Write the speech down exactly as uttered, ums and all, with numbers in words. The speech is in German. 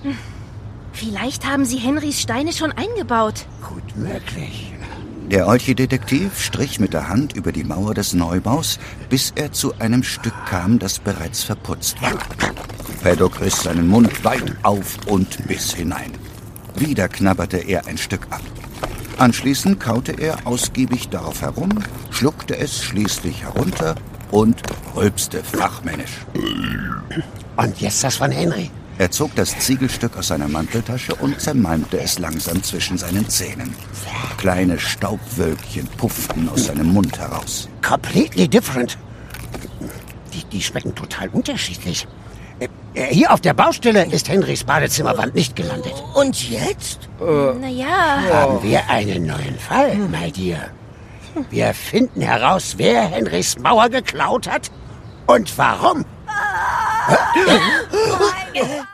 Vielleicht haben sie Henrys Steine schon eingebaut. Gut möglich. Der Olchi-Detektiv strich mit der Hand über die Mauer des Neubaus, bis er zu einem Stück kam, das bereits verputzt war. Fedok riss seinen Mund weit auf und biss hinein. Wieder knabberte er ein Stück ab. Anschließend kaute er ausgiebig darauf herum, schluckte es schließlich herunter und rülpste fachmännisch. Und jetzt das von Henry? Er zog das Ziegelstück aus seiner Manteltasche und zermalmte es langsam zwischen seinen Zähnen. Kleine Staubwölkchen pufften aus seinem Mund heraus. Completely different. Die, die schmecken total unterschiedlich. Äh, hier auf der Baustelle ist Henrys Badezimmerwand nicht gelandet. Und jetzt? Äh, naja. Haben wir einen neuen Fall, my dear. Wir finden heraus, wer Henrys Mauer geklaut hat und warum. Ah.